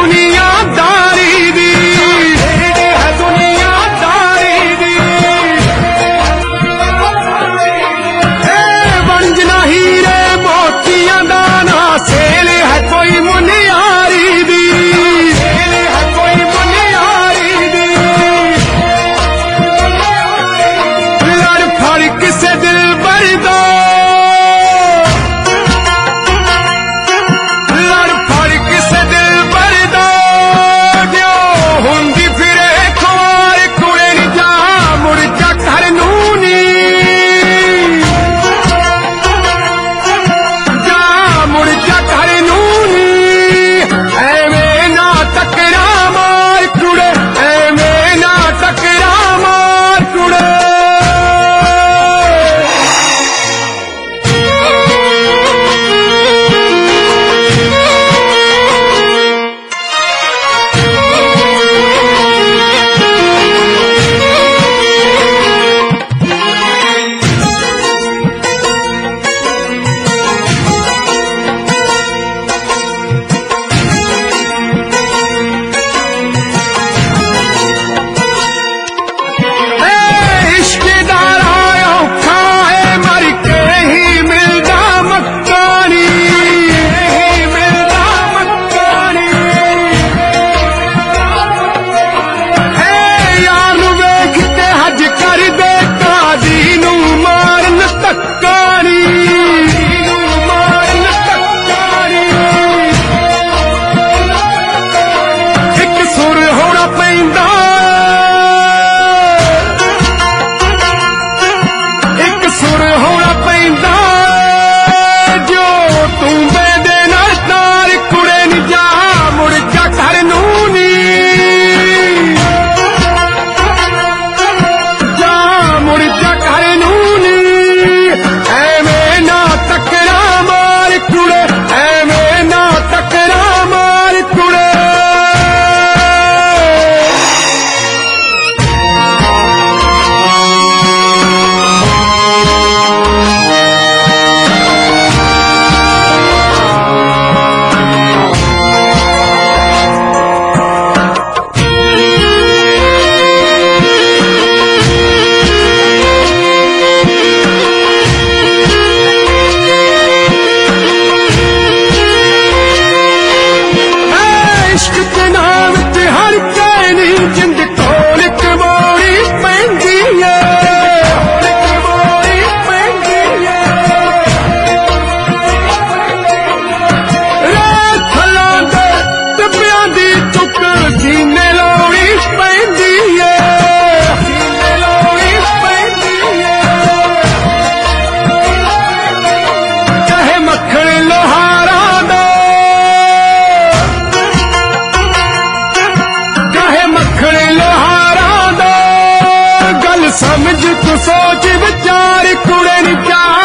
ਦੁਨੀਆਦਾਰੀ ਦੀ, ਖੇਡ ਹੈ ਦੁਨੀਆਦਾਰੀ ਦੀ। ਵੰਜ ਨਾ ਹੀਰੇ ਮੋਤੀਆਂ ਦਾ, ਨਾ ਸੇਲ ਹੈ ਕੋਈ ਮੁਨਿਆਰੀ ਦੀ, ਸੇਲ ਹੈ ਕੋਈ ਮੁਨਿਆਰੀ ਦੀ। ਲੜ ਫੜ ਕਿਸੇ ਦਿਲਬਰ ਦਾ, ਲੜ ਫੜ ਕਿਸੇ ਦਿਲਬਰ ਦਾ, ਜੋ ਹੁੰਦੀ ਫਿਰੇ ਖੁਆਰ ਕੁੜੇ ਨੀ ਜਾ ਮੁੜ ਜਾ ਘਰ ਨੂੰ ਨੀ, ਜਾ ਮੁੜ ਜਾ ਘਰ ਨੂੰ ਨੀ। ਐਵੇਂ ਨਾ ਟਕਰਾ ਮਾਰ ਕੁੜੇ, ਐਵੇਂ ਨਾ ਟਕਰਾ ਮਾਰ ਕੁੜੇ। ਸਮਝ ਤੂੰ ਸੋਚ ਵਿਚਾਰ ਕੁੜੇ ਨੀ ਜਾ